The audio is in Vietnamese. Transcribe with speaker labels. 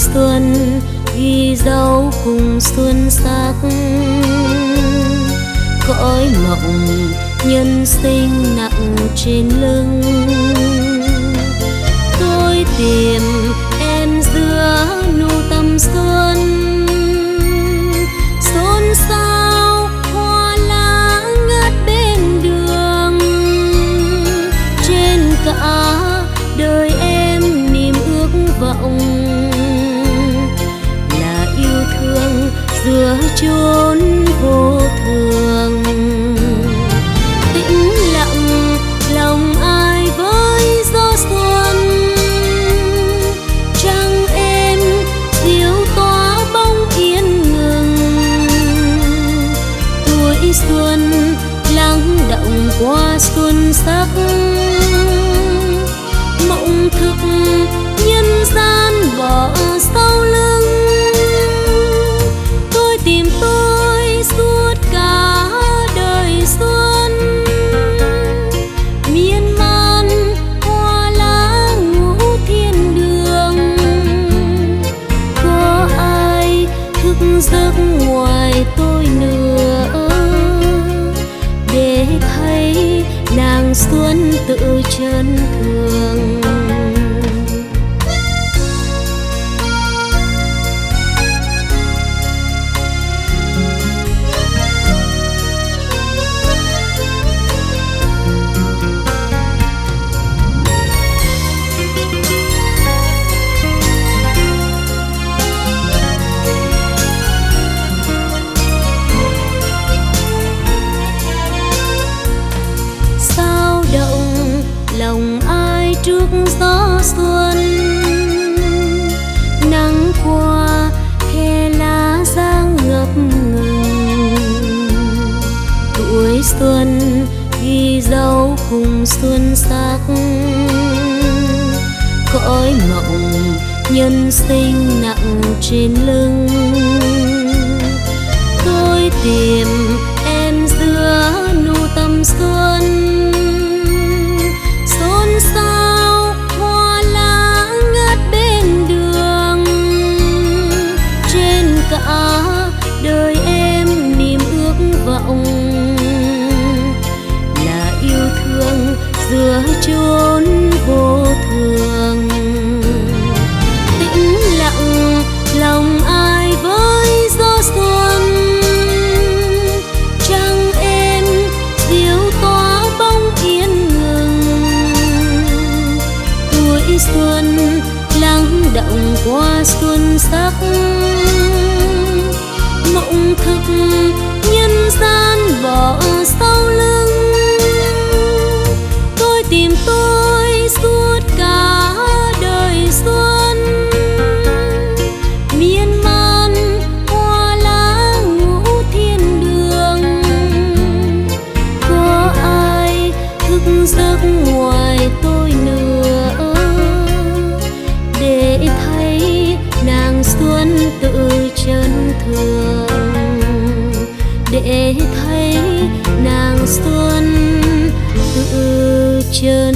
Speaker 1: xuân ghi dấu cùng xuân sắc, cõi mộng nhân sinh nặng trên lưng. Tôi tìm em giữa nụ tầm xuân, xôn xao hoa lá ngát bên đường. Trên cả đời em niềm ước vọng là yêu thương giữa chốn vô thường. Tĩnh lặng lòng ai với gió xuân, trăng êm diếu tỏa bóng yên ngừng. Tuổi xuân lắng động qua xuân sắc, mộng thực nhân gian bỏ sau lưng. Tôi tìm tôi suốt cả đời xuân, miên man hoa lá ngũ thiên đường. Có ai thức giấc ngoài tôi nữa, để thấy nàng xuân tự chân thường. Lòng ai trước gió xuân, nắng qua khe lá giang ngập ngừng. Tuổi xuân ghi dấu cùng xuân sắc, cõi mộng nhân sinh nặng trên lưng. Tôi tìm em giữa nụ tầm xuân, xôn xao hoa lá ngát bên đường. Trên cả đời em niềm ước vọng là yêu thương giữa chốn vô thường. Tĩnh lặng lòng ai với gió xuân, trăng êm diếu tỏa bóng yên ngừng. Tuổi xuân lắng động qua xuân sắc, mộng thực nhân gian bỏ sau lưng. Tôi tìm tôi suốt cả đời xuân, miên man hoa lá ngũ thiên đường. Có ai thức giấc ngoài tôi nữa, để thấy nàng xuân tự chân thường. Để thấy nàng xuân tự chân